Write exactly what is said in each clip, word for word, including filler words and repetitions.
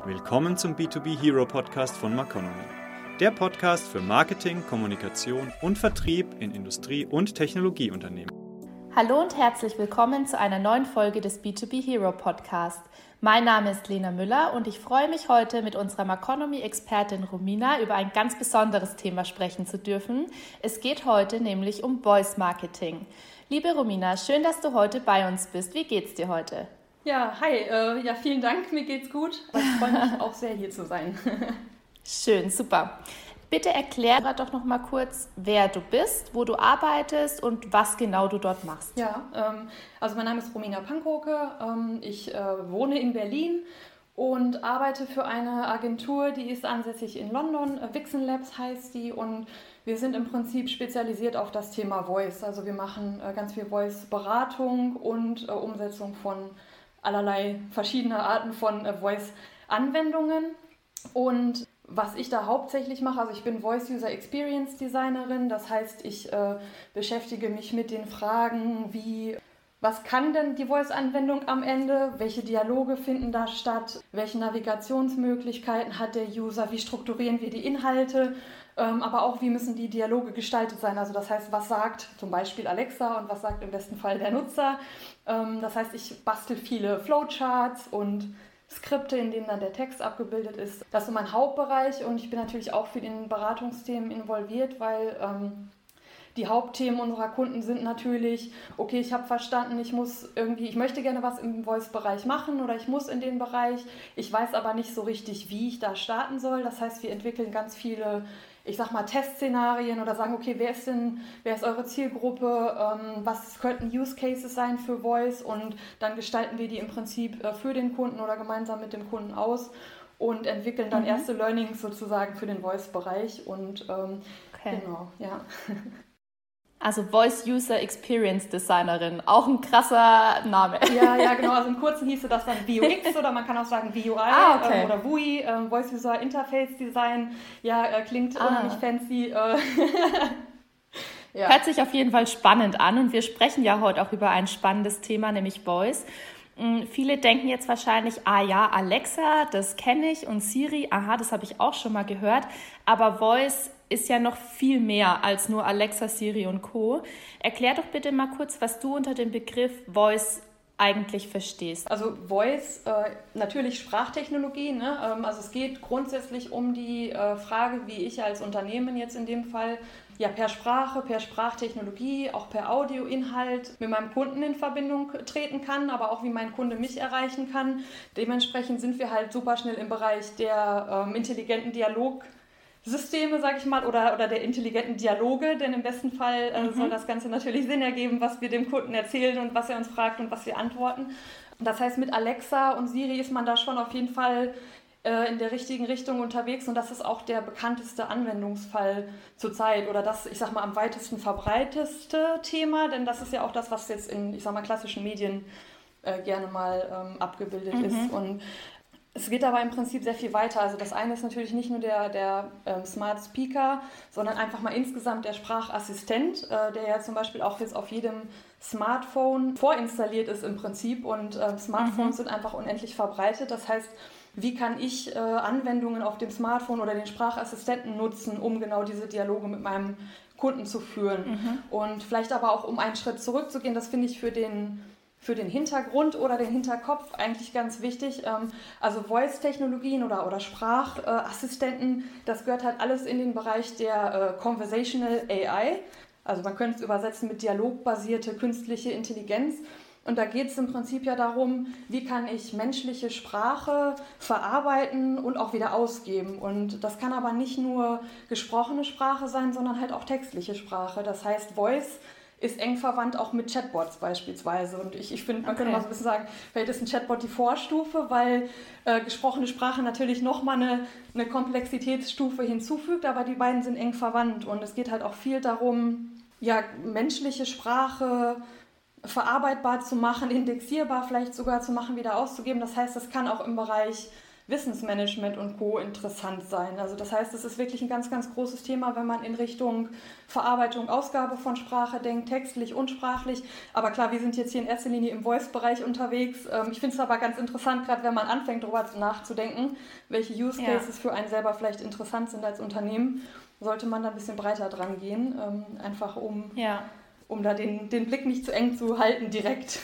Willkommen zum B zwei B Hero Podcast von Maconomy. Der Podcast für Marketing, Kommunikation und Vertrieb in Industrie- und Technologieunternehmen. Hallo und herzlich willkommen zu einer neuen Folge des B zwei B Hero Podcast. Mein Name ist Lena Müller und ich freue mich heute mit unserer Maconomy-Expertin Romina über ein ganz besonderes Thema sprechen zu dürfen. Es geht heute nämlich um Voice Marketing. Liebe Romina, schön, dass du heute bei uns bist. Wie geht's dir heute? Ja, hi. Äh, ja, vielen Dank. Mir geht's gut. Ich freue mich auch sehr, hier zu sein. Schön, super. Bitte erklär doch noch mal kurz, wer du bist, wo du arbeitest und was genau du dort machst. Ja, ähm, also mein Name ist Romina Pankoke. Ähm, ich äh, wohne in Berlin und arbeite für eine Agentur, die ist ansässig in London. Vixen Labs heißt die und wir sind im Prinzip spezialisiert auf das Thema Voice. Also wir machen äh, ganz viel Voice-Beratung und äh, Umsetzung von allerlei verschiedene Arten von äh, Voice-Anwendungen. Und was ich da hauptsächlich mache, also ich bin Voice User Experience Designerin, das heißt, ich äh, beschäftige mich mit den Fragen wie, was kann denn die Voice-Anwendung am Ende, welche Dialoge finden da statt, welche Navigationsmöglichkeiten hat der User, wie strukturieren wir die Inhalte, ähm, aber auch wie müssen die Dialoge gestaltet sein, also das heißt, was sagt zum Beispiel Alexa und was sagt im besten Fall der Nutzer. Ähm, das heißt, ich bastel viele Flowcharts und Skripte, in denen dann der Text abgebildet ist. Das ist so mein Hauptbereich und ich bin natürlich auch für den Beratungsthemen involviert, weil ähm, die Hauptthemen unserer Kunden sind natürlich, okay, ich habe verstanden, ich muss irgendwie, ich möchte gerne was im Voice-Bereich machen oder ich muss in den Bereich, ich weiß aber nicht so richtig, wie ich da starten soll. Das heißt, wir entwickeln ganz viele, ich sag mal, Testszenarien oder sagen, okay, wer ist denn, wer ist eure Zielgruppe, ähm, was könnten Use Cases sein für Voice und dann gestalten wir die im Prinzip äh, für den Kunden oder gemeinsam mit dem Kunden aus und entwickeln dann mhm. erste Learnings sozusagen für den Voice-Bereich und ähm, okay. genau, ja. Also Voice User Experience Designerin, auch ein krasser Name. Ja, ja, genau. Also im Kurzen hieße das dann V U X oder man kann auch sagen V U I ah, okay. ähm, oder V U I, ähm, Voice User Interface Design. Ja, äh, klingt ah. unheimlich fancy. Äh. ja. Hört sich auf jeden Fall spannend an und wir sprechen ja heute auch über ein spannendes Thema, nämlich Voice. Viele denken jetzt wahrscheinlich, ah ja, Alexa, das kenne ich und Siri, aha, das habe ich auch schon mal gehört, aber Voice ist ja noch viel mehr als nur Alexa, Siri und Co. Erklär doch bitte mal kurz, was du unter dem Begriff Voice eigentlich verstehst. Also Voice, äh, natürlich Sprachtechnologie, ne? Ähm, also es geht grundsätzlich um die äh, Frage, wie ich als Unternehmen jetzt in dem Fall ja per Sprache, per Sprachtechnologie, auch per Audioinhalt mit meinem Kunden in Verbindung treten kann, aber auch wie mein Kunde mich erreichen kann. Dementsprechend sind wir halt super schnell im Bereich der ähm, intelligenten Dialog Systeme, sag ich mal, oder, oder der intelligenten Dialoge, denn im besten Fall äh, mhm. soll das Ganze natürlich Sinn ergeben, was wir dem Kunden erzählen und was er uns fragt und was wir antworten. Das heißt, mit Alexa und Siri ist man da schon auf jeden Fall äh, in der richtigen Richtung unterwegs und das ist auch der bekannteste Anwendungsfall zurzeit oder das, ich sag mal, am weitesten verbreiteste Thema, denn das ist ja auch das, was jetzt in, ich sag mal, klassischen Medien äh, gerne mal ähm, abgebildet mhm. ist und es geht aber im Prinzip sehr viel weiter. Also das eine ist natürlich nicht nur der, der ähm, Smart Speaker, sondern einfach mal insgesamt der Sprachassistent, äh, der ja zum Beispiel auch jetzt auf jedem Smartphone vorinstalliert ist im Prinzip. Und äh, Smartphones mhm. sind einfach unendlich verbreitet. Das heißt, wie kann ich äh, Anwendungen auf dem Smartphone oder den Sprachassistenten nutzen, um genau diese Dialoge mit meinem Kunden zu führen? Mhm. Und vielleicht aber auch, um einen Schritt zurückzugehen, das finde ich für den für den Hintergrund oder den Hinterkopf eigentlich ganz wichtig. Also Voice-Technologien oder, oder Sprachassistenten, das gehört halt alles in den Bereich der Conversational A I. Also man könnte es übersetzen mit dialogbasierte künstliche Intelligenz. Und da geht es im Prinzip ja darum, wie kann ich menschliche Sprache verarbeiten und auch wieder ausgeben. Und das kann aber nicht nur gesprochene Sprache sein, sondern halt auch textliche Sprache. Das heißt, Voice ist eng verwandt auch mit Chatbots beispielsweise. Und ich, ich finde, man okay. könnte mal so ein bisschen sagen, vielleicht ist ein Chatbot die Vorstufe, weil äh, gesprochene Sprache natürlich nochmal eine, eine Komplexitätsstufe hinzufügt, aber die beiden sind eng verwandt. Und es geht halt auch viel darum, ja, menschliche Sprache verarbeitbar zu machen, indexierbar vielleicht sogar zu machen, wieder auszugeben. Das heißt, das kann auch im Bereich Wissensmanagement und Co. interessant sein. Also das heißt, es ist wirklich ein ganz, ganz großes Thema, wenn man in Richtung Verarbeitung, Ausgabe von Sprache denkt, textlich und sprachlich. Aber klar, wir sind jetzt hier in erster Linie im Voice-Bereich unterwegs. Ich finde es aber ganz interessant, gerade wenn man anfängt, darüber nachzudenken, welche Use Cases ja. für einen selber vielleicht interessant sind als Unternehmen, sollte man da ein bisschen breiter dran gehen, einfach um, ja. um da den, den Blick nicht zu eng zu halten direkt.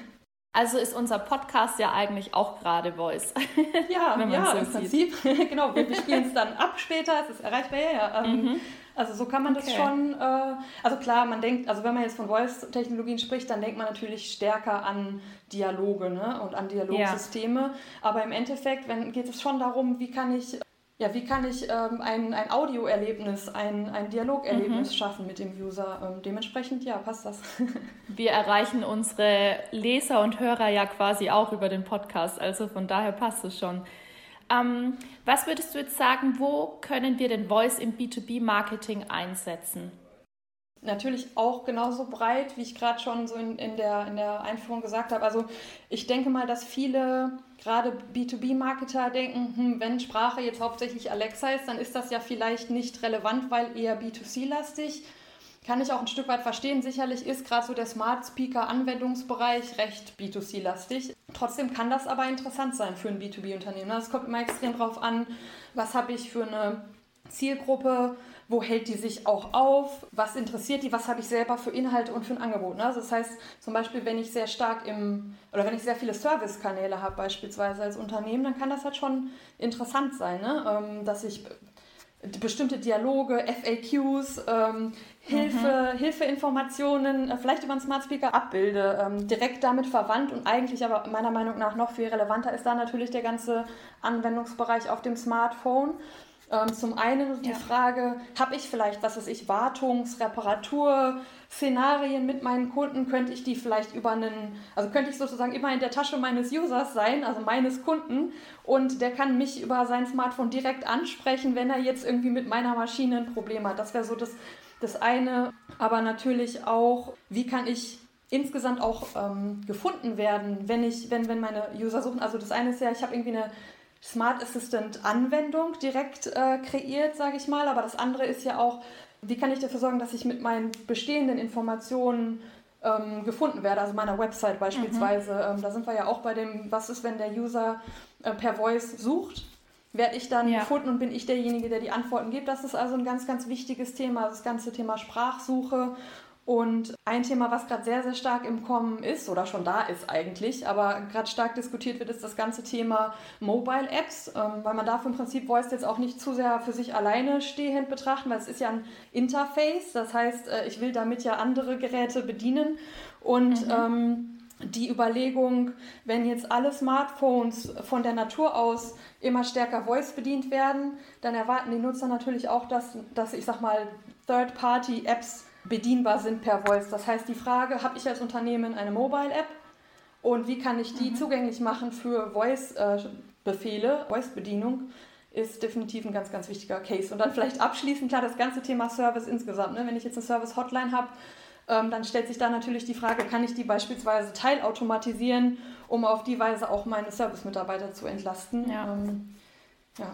Also ist unser Podcast ja eigentlich auch gerade Voice. Ja, wenn man ja so im Prinzip. Genau, wir spielen es dann ab später, es ist erreichbar. Ja, ähm, mhm. Also so kann man okay. das schon, äh, also klar, man denkt, also wenn man jetzt von Voice-Technologien spricht, dann denkt man natürlich stärker an Dialoge, ne, und an Dialogsysteme. Ja. Aber im Endeffekt wenn, geht es schon darum, wie kann ich... Ja, wie kann ich ähm, ein, ein Audioerlebnis, ein, ein Dialogerlebnis mhm. schaffen mit dem User? Ähm, dementsprechend, ja, passt das. Wir erreichen unsere Leser und Hörer ja quasi auch über den Podcast, also von daher passt es schon. Ähm, was würdest du jetzt sagen, wo können wir den Voice im B zwei B Marketing einsetzen? Natürlich auch genauso breit, wie ich gerade schon so in, in, der, in der Einführung gesagt habe. Also ich denke mal, dass viele, gerade B zwei B Marketer denken, hm, wenn Sprache jetzt hauptsächlich Alexa ist, dann ist das ja vielleicht nicht relevant, weil eher B zwei C lastig. Kann ich auch ein Stück weit verstehen. Sicherlich ist gerade so der Smart Speaker Anwendungsbereich recht B zwei C lastig. Trotzdem kann das aber interessant sein für ein B zwei B Unternehmen. Es kommt immer extrem drauf an, was habe ich für eine Zielgruppe, wo hält die sich auch auf, was interessiert die, was habe ich selber für Inhalte und für ein Angebot. Ne? Also das heißt zum Beispiel, wenn ich sehr stark im, oder wenn ich sehr viele Servicekanäle habe beispielsweise als Unternehmen, dann kann das halt schon interessant sein, ne? ähm, dass ich bestimmte Dialoge, F A Qs, ähm, Hilfe, mhm. Hilfeinformationen, äh, vielleicht über einen Smart Speaker abbilde, ähm, direkt damit verwandt und eigentlich aber meiner Meinung nach noch viel relevanter ist da natürlich der ganze Anwendungsbereich auf dem Smartphone. Ähm, zum einen die ja. Frage, habe ich vielleicht, was weiß ich, Wartungs-, Reparatur-, Szenarien mit meinen Kunden, könnte ich die vielleicht über einen, also könnte ich sozusagen immer in der Tasche meines Users sein, also meines Kunden, und der kann mich über sein Smartphone direkt ansprechen, wenn er jetzt irgendwie mit meiner Maschine ein Problem hat. Das wäre so das, das eine, aber natürlich auch, wie kann ich insgesamt auch ähm, gefunden werden, wenn ich, wenn, wenn meine User suchen. Also das eine ist ja, ich habe irgendwie eine Smart Assistant Anwendung direkt äh, kreiert, sage ich mal, aber das andere ist ja auch, wie kann ich dafür sorgen, dass ich mit meinen bestehenden Informationen ähm, gefunden werde, also meiner Website beispielsweise. Mhm. Ähm, da sind wir ja auch bei dem, was ist, wenn der User äh, per Voice sucht, werde ich dann ja. gefunden und bin ich derjenige, der die Antworten gibt. Das ist also ein ganz, ganz wichtiges Thema, das ganze Thema Sprachsuche. Und ein Thema, was gerade sehr, sehr stark im Kommen ist oder schon da ist eigentlich, aber gerade stark diskutiert wird, ist das ganze Thema Mobile Apps, ähm, weil man darf im Prinzip Voice jetzt auch nicht zu sehr für sich alleine stehend betrachten, weil es ist ja ein Interface, das heißt, äh, ich will damit ja andere Geräte bedienen und mhm. ähm, die Überlegung, wenn jetzt alle Smartphones von der Natur aus immer stärker Voice bedient werden, dann erwarten die Nutzer natürlich auch, dass, dass ich sag mal, Third-Party-Apps bedienbar sind per Voice. Das heißt, die Frage, habe ich als Unternehmen eine Mobile-App und wie kann ich die mhm. zugänglich machen für Voice-Befehle, Voice-Bedienung, ist definitiv ein ganz, ganz wichtiger Case. Und dann vielleicht abschließend, klar, das ganze Thema Service insgesamt. Ne? Wenn ich jetzt eine Service-Hotline habe, ähm, dann stellt sich da natürlich die Frage, kann ich die beispielsweise teilautomatisieren, um auf die Weise auch meine Service-Mitarbeiter zu entlasten. Ja. Ähm, ja.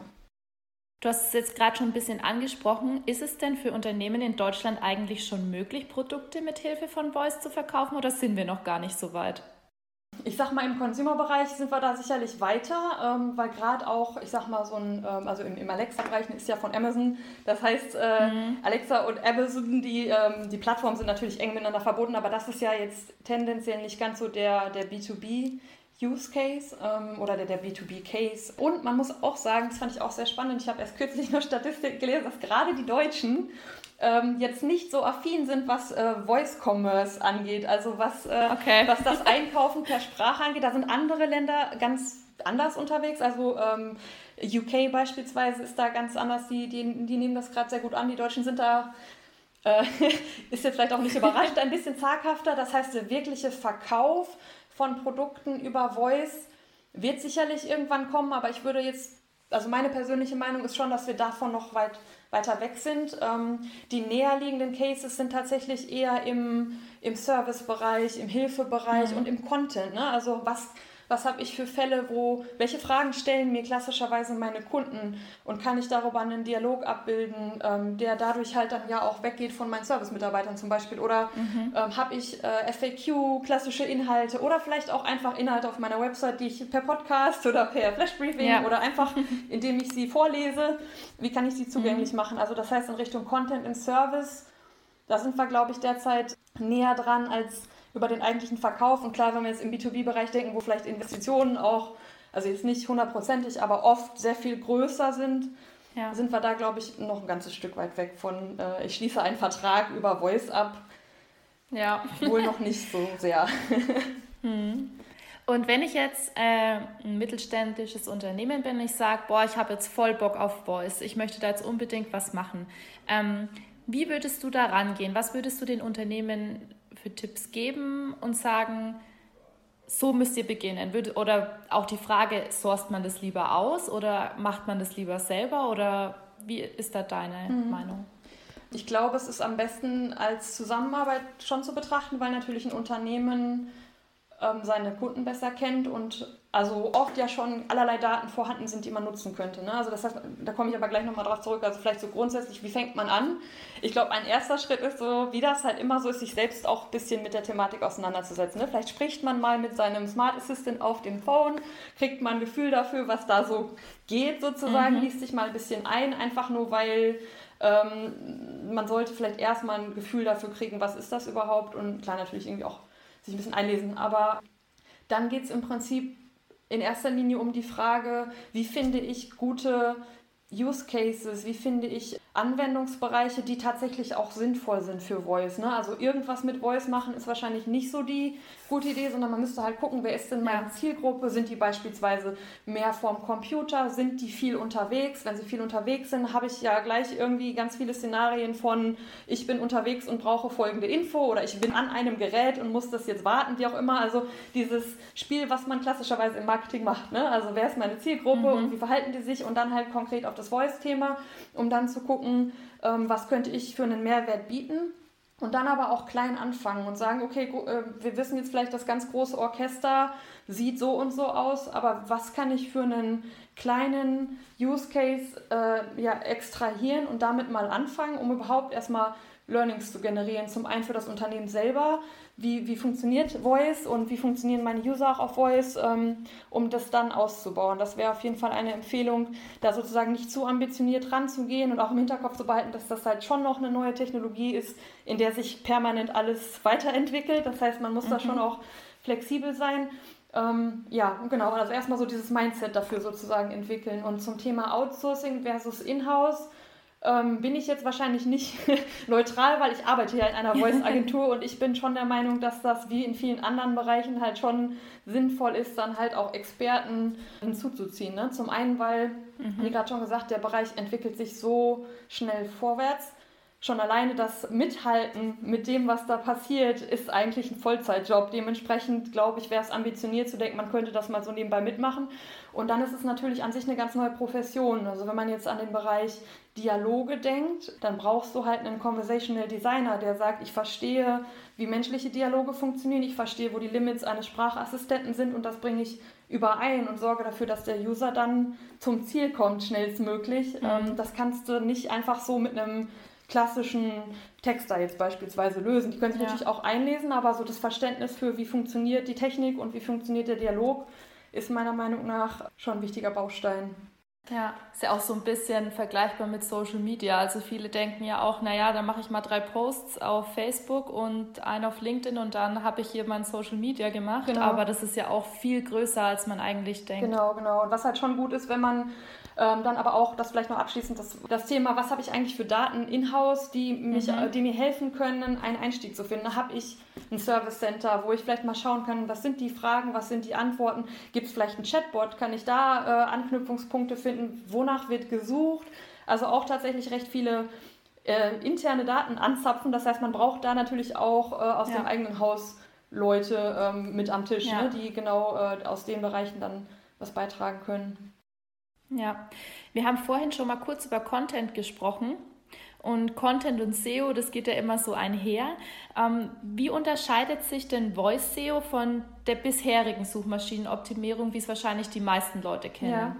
Du hast es jetzt gerade schon ein bisschen angesprochen. Ist es denn für Unternehmen in Deutschland eigentlich schon möglich, Produkte mit Hilfe von Voice zu verkaufen oder sind wir noch gar nicht so weit? Ich sag mal, im Consumer-Bereich sind wir da sicherlich weiter, ähm, weil gerade auch, ich sag mal, so ein, ähm, also im, im Alexa-Bereich ist ja von Amazon, das heißt, äh, mhm. Alexa und Amazon, die, ähm, die Plattformen sind natürlich eng miteinander verbunden, aber das ist ja jetzt tendenziell nicht ganz so der, der B zwei B Use Case ähm, oder der, der B zwei B Case. Und man muss auch sagen, das fand ich auch sehr spannend, ich habe erst kürzlich noch Statistik gelesen, dass gerade die Deutschen ähm, jetzt nicht so affin sind, was äh, Voice Commerce angeht, also was, äh, okay. was das Einkaufen per Sprache angeht. Da sind andere Länder ganz anders unterwegs, also ähm, U K beispielsweise ist da ganz anders, die, die, die nehmen das gerade sehr gut an, die Deutschen sind da äh, ist jetzt vielleicht auch nicht überraschend, ein bisschen zaghafter, das heißt, der wirkliche Verkauf von Produkten über Voice wird sicherlich irgendwann kommen, aber ich würde jetzt, also meine persönliche Meinung ist schon, dass wir davon noch weit weiter weg sind. Ähm, die näherliegenden Cases sind tatsächlich eher im, im Servicebereich, im Hilfebereich mhm. und im Content. Ne? Also was, was habe ich für Fälle, wo, welche Fragen stellen mir klassischerweise meine Kunden und kann ich darüber einen Dialog abbilden, ähm, der dadurch halt dann ja auch weggeht von meinen Service-Mitarbeitern zum Beispiel, oder mhm. ähm, habe ich äh, F A Q, klassische Inhalte oder vielleicht auch einfach Inhalte auf meiner Website, die ich per Podcast oder per Flashbriefing ja. oder einfach, indem ich sie vorlese, wie kann ich sie zugänglich mhm. machen? Also das heißt in Richtung Content and Service, da sind wir, glaube ich, derzeit näher dran als über den eigentlichen Verkauf. Und klar, wenn wir jetzt im B zwei B-Bereich denken, wo vielleicht Investitionen auch, also jetzt nicht hundertprozentig, aber oft sehr viel größer sind, ja. sind wir da, glaube ich, noch ein ganzes Stück weit weg von, äh, ich schließe einen Vertrag über Voice ab. Ja. Wohl noch nicht so sehr. Hm. Und wenn ich jetzt äh, ein mittelständisches Unternehmen bin und ich sage, boah, ich habe jetzt voll Bock auf Voice, ich möchte da jetzt unbedingt was machen. Ähm, wie würdest du da rangehen? Was würdest du den Unternehmen für Tipps geben und sagen, so müsst ihr beginnen? Oder auch die Frage, sourced man das lieber aus oder macht man das lieber selber? Oder wie ist da deine mhm. Meinung? Ich glaube, es ist am besten als Zusammenarbeit schon zu betrachten, weil natürlich ein Unternehmen ähm, seine Kunden besser kennt und also oft ja schon allerlei Daten vorhanden sind, die man nutzen könnte. Ne? Also das heißt, da komme ich aber gleich nochmal drauf zurück, also vielleicht so grundsätzlich, wie fängt man an? Ich glaube, ein erster Schritt ist so, wie das halt immer so ist, sich selbst auch ein bisschen mit der Thematik auseinanderzusetzen. Ne? Vielleicht spricht man mal mit seinem Smart Assistant auf dem Phone, kriegt man ein Gefühl dafür, was da so geht sozusagen, mhm. liest sich mal ein bisschen ein, einfach nur weil ähm, man sollte vielleicht erstmal ein Gefühl dafür kriegen, was ist das überhaupt und klar natürlich irgendwie auch sich ein bisschen einlesen, aber dann geht es im Prinzip in erster Linie um die Frage, wie finde ich gute Use Cases, wie finde ich Anwendungsbereiche, die tatsächlich auch sinnvoll sind für Voice. Ne? Also irgendwas mit Voice machen ist wahrscheinlich nicht so die gute Idee, sondern man müsste halt gucken, wer ist denn meine ja. Zielgruppe? Sind die beispielsweise mehr vorm Computer? Sind die viel unterwegs? Wenn sie viel unterwegs sind, habe ich ja gleich irgendwie ganz viele Szenarien von ich bin unterwegs und brauche folgende Info oder ich bin an einem Gerät und muss das jetzt warten, wie auch immer. Also dieses Spiel, was man klassischerweise im Marketing macht. Ne? Also wer ist meine Zielgruppe mhm. und wie verhalten die sich und dann halt konkret auf das Voice-Thema, um dann zu gucken, ähm, was könnte ich für einen Mehrwert bieten und dann aber auch klein anfangen und sagen, okay, äh, wir wissen jetzt vielleicht, das ganz große Orchester sieht so und so aus, aber was kann ich für einen kleinen Use Case äh, ja, extrahieren und damit mal anfangen, um überhaupt erstmal Learnings zu generieren. Zum einen für das Unternehmen selber, wie, wie funktioniert Voice und wie funktionieren meine User auch auf Voice, ähm, um das dann auszubauen. Das wäre auf jeden Fall eine Empfehlung, da sozusagen nicht zu ambitioniert ranzugehen und auch im Hinterkopf zu behalten, dass das halt schon noch eine neue Technologie ist, in der sich permanent alles weiterentwickelt. Das heißt, man muss mhm. da schon auch flexibel sein. Ähm, ja, genau, also erstmal so dieses Mindset dafür sozusagen entwickeln. Und zum Thema Outsourcing versus Inhouse ähm, bin ich jetzt wahrscheinlich nicht neutral, weil ich arbeite ja in einer Voice-Agentur und ich bin schon der Meinung, dass das wie in vielen anderen Bereichen halt schon sinnvoll ist, dann halt auch Experten hinzuzuziehen. Ne? Zum einen, weil, mhm. wie gerade schon gesagt, der Bereich entwickelt sich so schnell vorwärts. Schon alleine das Mithalten mit dem, was da passiert, ist eigentlich ein Vollzeitjob. Dementsprechend, glaube ich, wäre es ambitioniert zu denken, man könnte das mal so nebenbei mitmachen. Und dann ist es natürlich an sich eine ganz neue Profession. Also wenn man jetzt an den Bereich Dialoge denkt, dann brauchst du halt einen Conversational Designer, der sagt, ich verstehe, wie menschliche Dialoge funktionieren, ich verstehe, wo die Limits eines Sprachassistenten sind und das bringe ich überein und sorge dafür, dass der User dann zum Ziel kommt, schnellstmöglich. Mhm. Das kannst du nicht einfach so mit einem klassischen Texter jetzt beispielsweise lösen. Die können sich ja. natürlich auch einlesen, aber so das Verständnis für, wie funktioniert die Technik und wie funktioniert der Dialog, ist meiner Meinung nach schon ein wichtiger Baustein. Ja, ist ja auch so ein bisschen vergleichbar mit Social Media. Also viele denken ja auch, naja, dann mache ich mal drei Posts auf Facebook und einen auf LinkedIn und dann habe ich hier mein Social Media gemacht. Genau. Aber das ist ja auch viel größer, als man eigentlich denkt. Genau, genau. Und was halt schon gut ist, wenn man Ähm, dann aber auch, das vielleicht noch abschließend, das, das Thema, was habe ich eigentlich für Daten in-house, die, mich, mhm. die mir helfen können, einen Einstieg zu finden. Da habe ich ein Service Center, wo ich vielleicht mal schauen kann, was sind die Fragen, was sind die Antworten, gibt es vielleicht ein Chatbot, kann ich da äh, Anknüpfungspunkte finden, wonach wird gesucht, also auch tatsächlich recht viele äh, interne Daten anzapfen, das heißt, man braucht da natürlich auch äh, aus ja. dem eigenen Haus Leute ähm, mit am Tisch, ja. ne, die genau äh, aus den Bereichen dann was beitragen können. Ja, wir haben vorhin schon mal kurz über Content gesprochen Und Content und S E O, das geht ja immer so einher. Ähm, wie unterscheidet sich denn Voice S E O von der bisherigen Suchmaschinenoptimierung, wie es wahrscheinlich die meisten Leute kennen? Ja,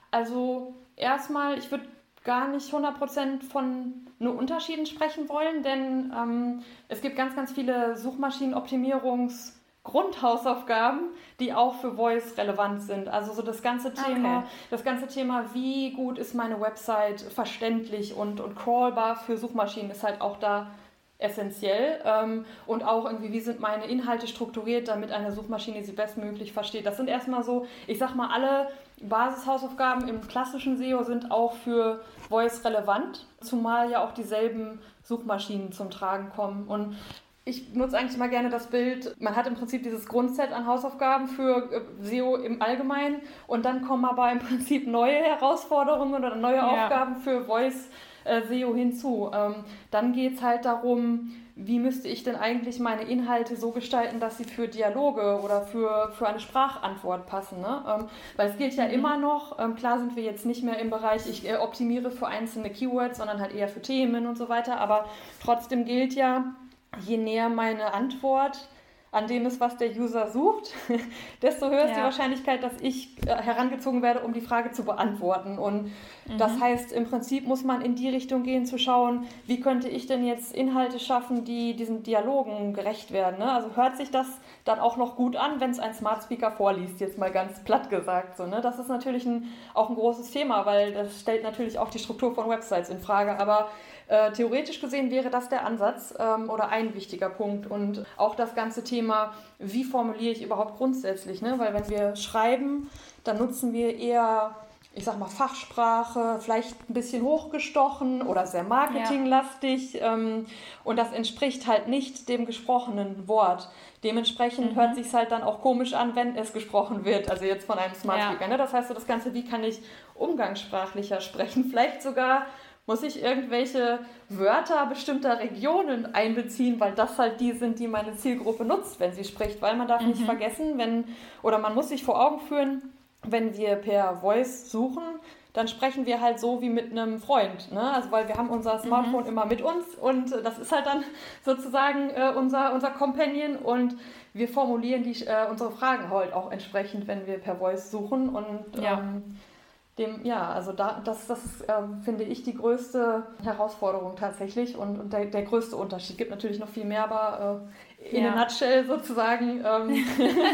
also erstmal, ich würde gar nicht hundert Prozent von nur Unterschieden sprechen wollen, denn ähm, es gibt ganz, ganz viele Suchmaschinenoptimierungs- Grundhausaufgaben, die auch für Voice relevant sind. Also so das ganze Thema, okay. das ganze Thema, wie gut ist meine Website verständlich und, und crawlbar für Suchmaschinen, ist halt auch da essentiell. Ähm, und auch irgendwie, wie sind meine Inhalte strukturiert, damit eine Suchmaschine sie bestmöglich versteht. Das sind erstmal so, ich sag mal, alle Basishausaufgaben im klassischen S E O sind auch für Voice relevant, zumal ja auch dieselben Suchmaschinen zum Tragen kommen. Und ich nutze eigentlich immer gerne das Bild, man hat im Prinzip dieses Grundset an Hausaufgaben für S E O im Allgemeinen und dann kommen aber im Prinzip neue Herausforderungen oder neue ja. Aufgaben für Voice äh, S E O hinzu. Ähm, dann geht es halt darum, wie müsste ich denn eigentlich meine Inhalte so gestalten, dass sie für Dialoge oder für, für eine Sprachantwort passen. Ne? Ähm, weil es gilt ja mhm. immer noch, ähm, klar sind wir jetzt nicht mehr im Bereich, ich äh, optimiere für einzelne Keywords, sondern halt eher für Themen und so weiter, aber trotzdem gilt ja, je näher meine Antwort an dem ist, was der User sucht, desto höher ist ja. die Wahrscheinlichkeit, dass ich äh, herangezogen werde, um die Frage zu beantworten. Und mhm. das heißt, im Prinzip muss man in die Richtung gehen, zu schauen, wie könnte ich denn jetzt Inhalte schaffen, die diesen Dialogen gerecht werden. Ne? Also hört sich das dann auch noch gut an, wenn es ein Smart Speaker vorliest, jetzt mal ganz platt gesagt. So, ne? Das ist natürlich ein, auch ein großes Thema, weil das stellt natürlich auch die Struktur von Websites in Frage. Aber Äh, theoretisch gesehen wäre das der Ansatz ähm, oder ein wichtiger Punkt und auch das ganze Thema, wie formuliere ich überhaupt grundsätzlich, ne? Weil wenn wir schreiben, dann nutzen wir eher, ich sag mal, Fachsprache, vielleicht ein bisschen hochgestochen oder sehr marketinglastig ja. ähm, und das entspricht halt nicht dem gesprochenen Wort. Dementsprechend mhm. hört sich es halt dann auch komisch an, wenn es gesprochen wird, also jetzt von einem Smart Speaker. Ja. Ne? Das heißt so das Ganze, wie kann ich umgangssprachlicher sprechen, vielleicht sogar muss ich irgendwelche Wörter bestimmter Regionen einbeziehen, weil das halt die sind, die meine Zielgruppe nutzt, wenn sie spricht. Weil man darf mhm. nicht vergessen, wenn, oder man muss sich vor Augen führen, wenn wir per Voice suchen, dann sprechen wir halt so wie mit einem Freund. Ne? Also weil wir haben unser Smartphone mhm. immer mit uns und das ist halt dann sozusagen äh, unser, unser Companion und wir formulieren die, äh, unsere Fragen halt auch entsprechend, wenn wir per Voice suchen und ja. ähm, Dem, ja, also da, das, das ist, ähm, finde ich, die größte Herausforderung tatsächlich und, und der, der größte Unterschied. Es gibt natürlich noch viel mehr, aber äh, in ja. a nutshell sozusagen. Ähm.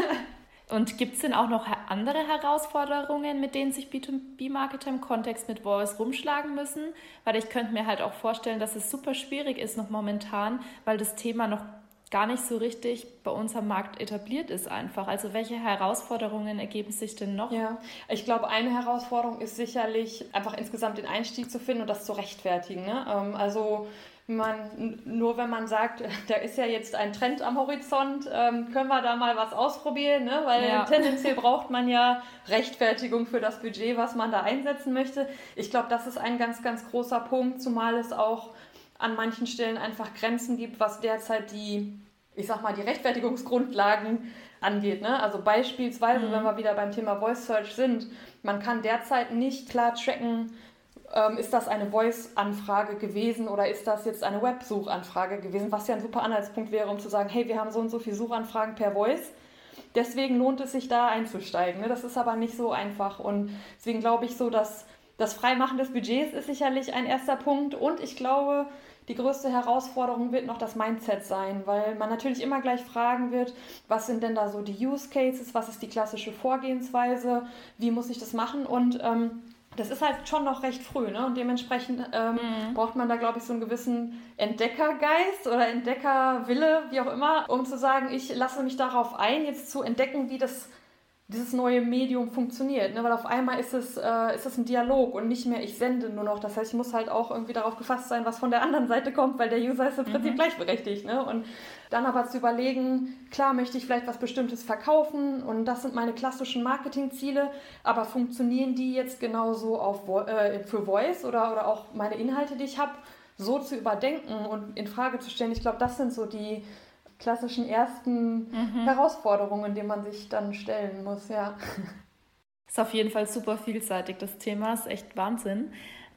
Und gibt es denn auch noch andere Herausforderungen, mit denen sich B zwei B-Marketer im Kontext mit Voice rumschlagen müssen? Weil ich könnte mir halt auch vorstellen, dass es super schwierig ist noch momentan, weil das Thema noch gar nicht so richtig bei uns am Markt etabliert ist einfach. Also welche Herausforderungen ergeben sich denn noch? Ja, ich glaube, eine Herausforderung ist sicherlich einfach insgesamt den Einstieg zu finden und das zu rechtfertigen. Ne? Also man, nur wenn man sagt, da ist ja jetzt ein Trend am Horizont, ähm, können wir da mal was ausprobieren, ne? Weil ja. tendenziell braucht man ja Rechtfertigung für das Budget, was man da einsetzen möchte. Ich glaube, das ist ein ganz, ganz großer Punkt, zumal es auch an manchen Stellen einfach Grenzen gibt, was derzeit die, ich sag mal, die Rechtfertigungsgrundlagen angeht. Ne? Also beispielsweise, mhm. wenn wir wieder beim Thema Voice Search sind, man kann derzeit nicht klar tracken, ähm, ist das eine Voice-Anfrage gewesen oder ist das jetzt eine Web-Suchanfrage gewesen, was ja ein super Anhaltspunkt wäre, um zu sagen, hey, wir haben so und so viele Suchanfragen per Voice. Deswegen lohnt es sich da einzusteigen. Ne? Das ist aber nicht so einfach und deswegen glaube ich so, dass das Freimachen des Budgets ist sicherlich ein erster Punkt und ich glaube, die größte Herausforderung wird noch das Mindset sein, weil man natürlich immer gleich fragen wird, was sind denn da so die Use Cases, was ist die klassische Vorgehensweise, wie muss ich das machen und ähm, das ist halt schon noch recht früh, ne? Und dementsprechend ähm, mhm. braucht man da, glaube ich, so einen gewissen Entdeckergeist oder Entdeckerwille, wie auch immer, um zu sagen, ich lasse mich darauf ein, jetzt zu entdecken, wie das dieses neue Medium funktioniert, ne? Weil auf einmal ist es, äh, ist es ein Dialog und nicht mehr ich sende nur noch. Das heißt, ich muss halt auch irgendwie darauf gefasst sein, was von der anderen Seite kommt, weil der User ist im mhm. Prinzip gleichberechtigt. Ne? Und dann aber zu überlegen, klar möchte ich vielleicht was Bestimmtes verkaufen und das sind meine klassischen Marketingziele, aber funktionieren die jetzt genauso auf, äh, für Voice oder, oder auch meine Inhalte, die ich habe, so zu überdenken und in Frage zu stellen? Ich glaube, das sind so die klassischen ersten mhm. Herausforderungen, denen man sich dann stellen muss, ja. Ist auf jeden Fall super vielseitig, das Thema, ist echt Wahnsinn.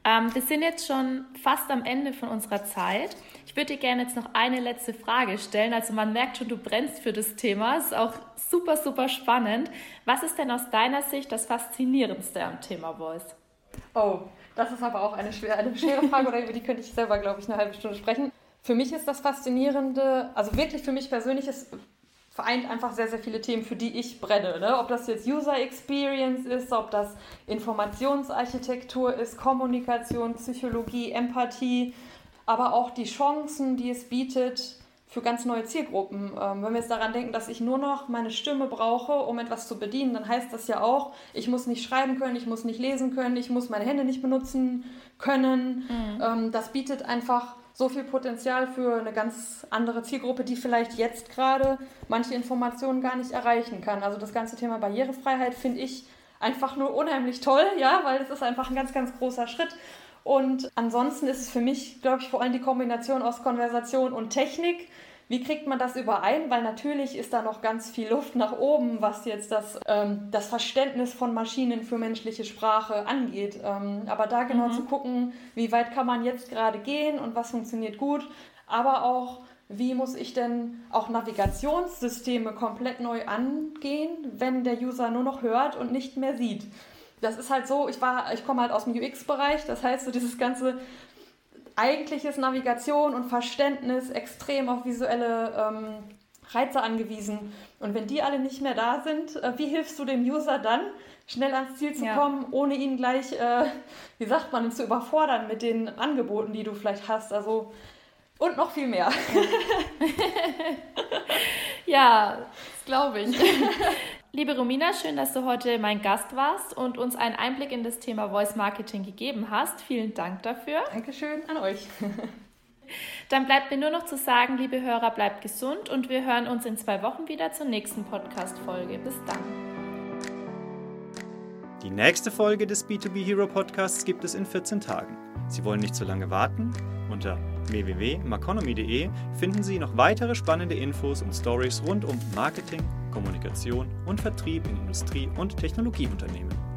Ähm, wir sind jetzt schon fast am Ende von unserer Zeit. Ich würde dir gerne jetzt noch eine letzte Frage stellen. Also man merkt schon, du brennst für das Thema. Es ist auch super, super spannend. Was ist denn aus deiner Sicht das Faszinierendste am Thema Voice? Oh, das ist aber auch eine schwere, eine schwere Frage, oder über die könnte ich selber, glaube ich, eine halbe Stunde sprechen. Für mich ist das Faszinierende, also wirklich für mich persönlich, es vereint einfach sehr, sehr viele Themen, für die ich brenne. Ne? Ob das jetzt User Experience ist, ob das Informationsarchitektur ist, Kommunikation, Psychologie, Empathie, aber auch die Chancen, die es bietet für ganz neue Zielgruppen. Ähm, wenn wir jetzt daran denken, dass ich nur noch meine Stimme brauche, um etwas zu bedienen, dann heißt das ja auch, ich muss nicht schreiben können, ich muss nicht lesen können, ich muss meine Hände nicht benutzen können. Mhm. Ähm, das bietet einfach so viel Potenzial für eine ganz andere Zielgruppe, die vielleicht jetzt gerade manche Informationen gar nicht erreichen kann. Also das ganze Thema Barrierefreiheit finde ich einfach nur unheimlich toll, ja, weil es ist einfach ein ganz, ganz großer Schritt. Und ansonsten ist es für mich, glaube ich, vor allem die Kombination aus Konversation und Technik. Wie kriegt man das überein? Weil natürlich ist da noch ganz viel Luft nach oben, was jetzt das, ähm, das Verständnis von Maschinen für menschliche Sprache angeht. Ähm, aber da genau mhm. zu gucken, wie weit kann man jetzt gerade gehen und was funktioniert gut. Aber auch, wie muss ich denn auch Navigationssysteme komplett neu angehen, wenn der User nur noch hört und nicht mehr sieht. Das ist halt so, ich, war, ich komme halt aus dem U X-Bereich, das heißt so dieses ganze eigentliches Navigation und Verständnis extrem auf visuelle ähm, Reize angewiesen. Und wenn die alle nicht mehr da sind, äh, wie hilfst du dem User dann, schnell ans Ziel zu ja. kommen, ohne ihn gleich, äh, wie sagt man, zu überfordern mit den Angeboten, die du vielleicht hast? Also, und noch viel mehr. Ja, das glaube ich. Liebe Romina, schön, dass du heute mein Gast warst und uns einen Einblick in das Thema Voice Marketing gegeben hast. Vielen Dank dafür. Dankeschön an euch. Dann bleibt mir nur noch zu sagen, liebe Hörer, bleibt gesund und wir hören uns in zwei Wochen wieder zur nächsten Podcast-Folge. Bis dann. Die nächste Folge des B zwei B Hero Podcasts gibt es in vierzehn Tagen. Sie wollen nicht zu lange warten? Unter w w w punkt maconomy punkt d e finden Sie noch weitere spannende Infos und Stories rund um Marketing, Kommunikation und Vertrieb in Industrie- und Technologieunternehmen.